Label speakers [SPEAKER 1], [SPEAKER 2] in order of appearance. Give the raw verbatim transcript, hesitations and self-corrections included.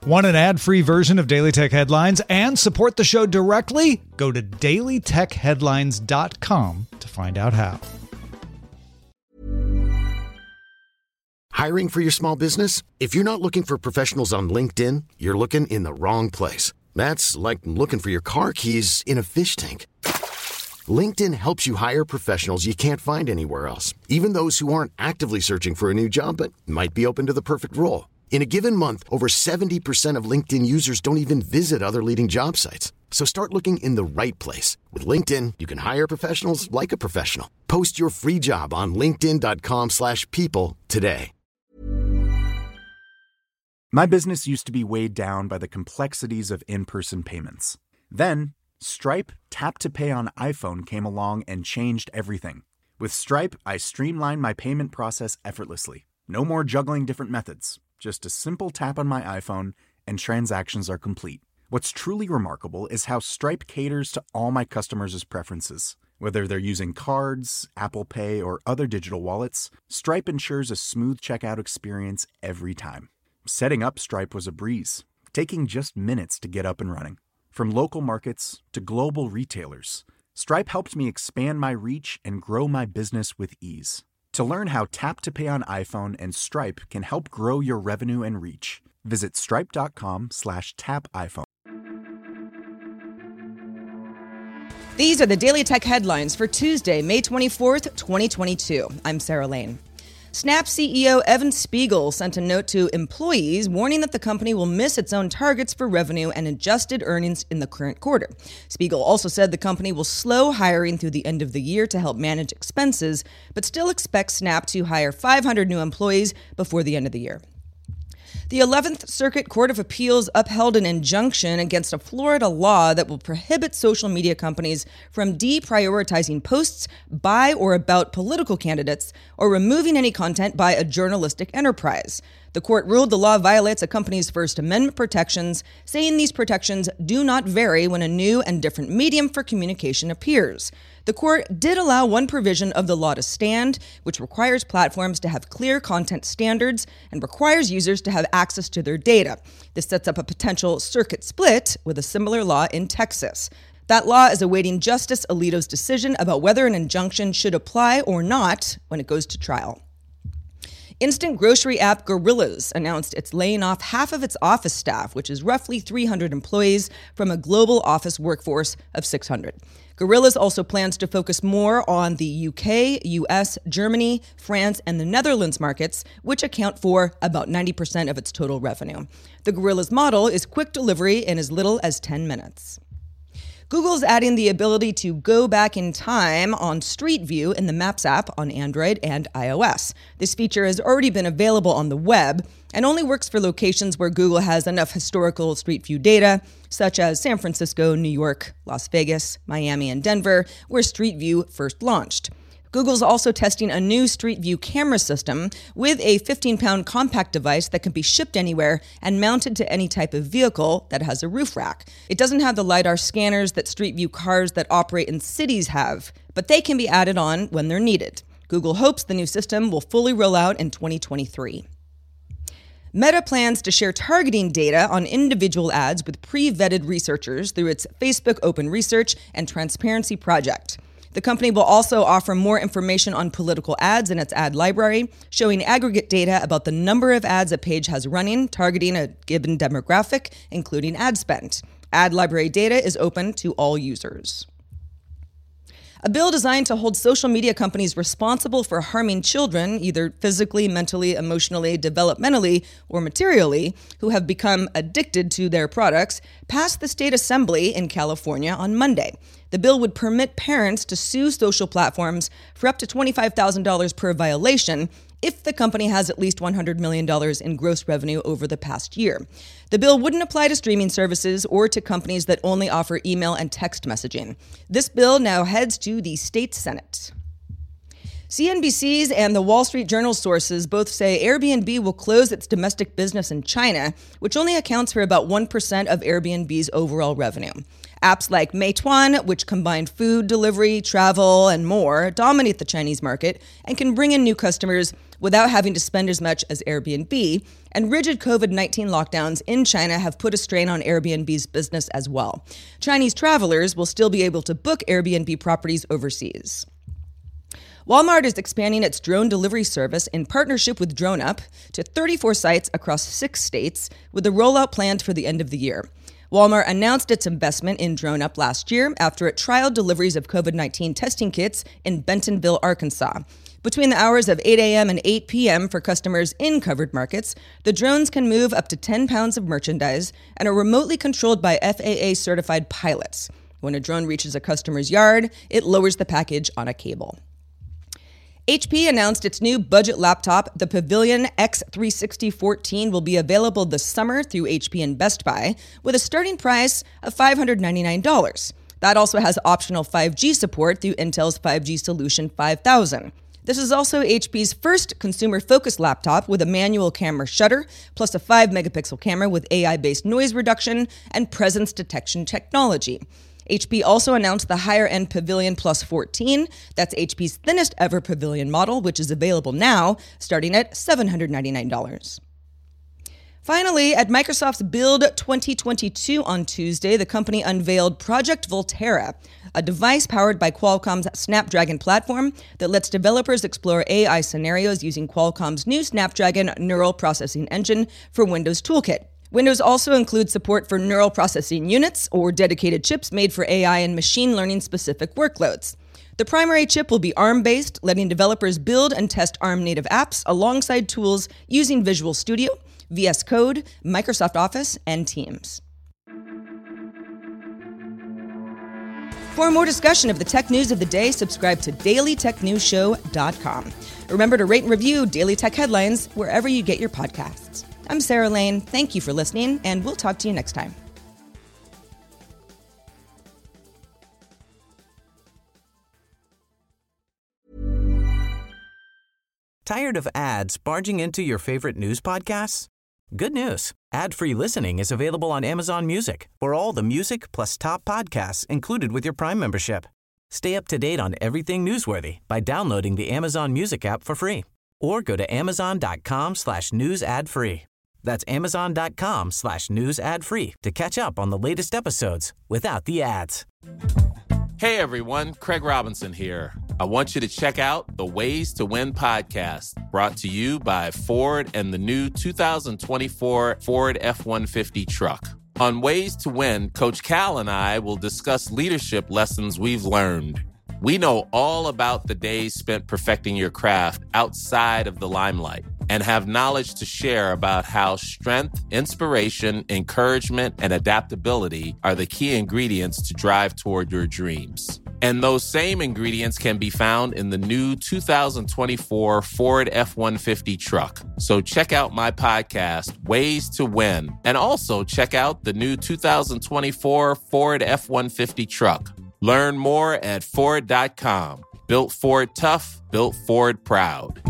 [SPEAKER 1] Want an ad-free version of Daily Tech Headlines and support the show directly? Go to daily tech headlines dot com to find out how.
[SPEAKER 2] Hiring for your small business? If you're not looking for professionals on LinkedIn, you're looking in the wrong place. That's like looking for your car keys in a fish tank. LinkedIn helps you hire professionals you can't find anywhere else, even those who aren't actively searching for a new job but might be open to the perfect role. In a given month, over seventy percent of LinkedIn users don't even visit other leading job sites. So start looking in the right place. With LinkedIn, you can hire professionals like a professional. Post your free job on linkedin dot com slash people today.
[SPEAKER 3] My business used to be weighed down by the complexities of in-person payments. Then, Stripe Tap to Pay on iPhone came along and changed everything. With Stripe, I streamlined my payment process effortlessly. No more juggling different methods. Just a simple tap on my iPhone and transactions are complete. What's truly remarkable is how Stripe caters to all my customers' preferences. Whether they're using cards, Apple Pay, or other digital wallets, Stripe ensures a smooth checkout experience every time. Setting up Stripe was a breeze, taking just minutes to get up and running. From local markets to global retailers, Stripe helped me expand my reach and grow my business with ease. To learn how Tap to Pay on iPhone and Stripe can help grow your revenue and reach, visit stripe.com slash tap iPhone.
[SPEAKER 4] These are the Daily Tech headlines for Tuesday, May twenty-fourth, twenty twenty-two. I'm Sarah Lane. Snap C E O Evan Spiegel sent a note to employees warning that the company will miss its own targets for revenue and adjusted earnings in the current quarter. Spiegel also said the company will slow hiring through the end of the year to help manage expenses, but still expects Snap to hire five hundred new employees before the end of the year. The eleventh Circuit Court of Appeals upheld an injunction against a Florida law that will prohibit social media companies from deprioritizing posts by or about political candidates or removing any content by a journalistic enterprise. The court ruled the law violates a company's First Amendment protections, saying these protections do not vary when a new and different medium for communication appears. The court did allow one provision of the law to stand, which requires platforms to have clear content standards and requires users to have access to their data. This sets up a potential circuit split with a similar law in Texas. That law is awaiting Justice Alito's decision about whether an injunction should apply or not when it goes to trial. Instant grocery app Gorillas announced it's laying off half of its office staff, which is roughly three hundred employees, from a global office workforce of six hundred. Gorillas also plans to focus more on the U K, U S, Germany, France, and the Netherlands markets, which account for about ninety percent of its total revenue. The Gorillas model is quick delivery in as little as ten minutes. Google's adding the ability to go back in time on Street View in the Maps app on Android and iOS. This feature has already been available on the web and only works for locations where Google has enough historical Street View data, such as San Francisco, New York, Las Vegas, Miami, and Denver, where Street View first launched. Google's also testing a new Street View camera system with a fifteen-pound compact device that can be shipped anywhere and mounted to any type of vehicle that has a roof rack. It doesn't have the LiDAR scanners that Street View cars that operate in cities have, but they can be added on when they're needed. Google hopes the new system will fully roll out in twenty twenty-three. Meta plans to share targeting data on individual ads with pre-vetted researchers through its Facebook Open Research and Transparency project. The company will also offer more information on political ads in its ad library, showing aggregate data about the number of ads a page has running, targeting a given demographic, including ad spend. Ad library data is open to all users. A bill designed to hold social media companies responsible for harming children, either physically, mentally, emotionally, developmentally, or materially, who have become addicted to their products, passed the state assembly in California on Monday. The bill would permit parents to sue social platforms for up to twenty-five thousand dollars per violation if the company has at least one hundred million dollars in gross revenue over the past year. The bill wouldn't apply to streaming services or to companies that only offer email and text messaging. This bill now heads to the state Senate. C N B C's and the Wall Street Journal sources both say Airbnb will close its domestic business in China, which only accounts for about one percent of Airbnb's overall revenue. Apps like Meituan, which combine food delivery, travel, and more, dominate the Chinese market and can bring in new customers without having to spend as much as Airbnb, and rigid covid nineteen lockdowns in China have put a strain on Airbnb's business as well. Chinese travelers will still be able to book Airbnb properties overseas. Walmart is expanding its drone delivery service in partnership with DroneUp to thirty-four sites across six states, with the rollout planned for the end of the year. Walmart announced its investment in DroneUp last year after it trialed deliveries of covid nineteen testing kits in Bentonville, Arkansas. Between the hours of eight a.m. and eight p.m. for customers in covered markets, the drones can move up to ten pounds of merchandise and are remotely controlled by F A A-certified pilots. When a drone reaches a customer's yard, it lowers the package on a cable. H P announced its new budget laptop, the Pavilion X three sixty fourteen, will be available this summer through H P and Best Buy, with a starting price of five hundred ninety-nine dollars. That also has optional five G support through Intel's five G Solution five thousand. This is also H P's first consumer-focused laptop with a manual camera shutter, plus a five megapixel camera with A I-based noise reduction and presence detection technology. H P also announced the higher-end Pavilion Plus fourteen. That's H P's thinnest ever Pavilion model, which is available now, starting at seven hundred ninety-nine dollars. Finally, at Microsoft's Build twenty twenty-two on Tuesday, the company unveiled Project Volterra, a device powered by Qualcomm's Snapdragon platform that lets developers explore A I scenarios using Qualcomm's new Snapdragon Neural Processing Engine for Windows Toolkit. Windows also includes support for neural processing units, or dedicated chips made for A I and machine learning-specific workloads. The primary chip will be ARM-based, letting developers build and test ARM-native apps alongside tools using Visual Studio, V S Code, Microsoft Office, and Teams. For more discussion of the tech news of the day, subscribe to daily tech news show dot com. Remember to rate and review Daily Tech Headlines wherever you get your podcasts. I'm Sarah Lane. Thank you for listening, and we'll talk to you next time.
[SPEAKER 5] Tired of ads barging into your favorite news podcasts? Good news. Ad-free listening is available on Amazon Music for all the music plus top podcasts included with your Prime membership. Stay up to date on everything newsworthy by downloading the Amazon Music app for free or go to amazon.com slash news ad free. That's amazon.com slash news ad free to catch up on the latest episodes without the ads.
[SPEAKER 6] Hey everyone, Craig Robinson here. I want you to check out the Ways to Win podcast, brought to you by Ford and the new two thousand twenty-four Ford F one fifty truck. On Ways to Win, Coach Cal and I will discuss leadership lessons we've learned. We know all about the days spent perfecting your craft outside of the limelight and have knowledge to share about how strength, inspiration, encouragement, and adaptability are the key ingredients to drive toward your dreams. And those same ingredients can be found in the new two thousand twenty-four Ford F one fifty truck. So check out my podcast, Ways to Win, and also check out the new two thousand twenty-four Ford F one fifty truck. Learn more at Ford dot com. Built Ford tough, built Ford proud.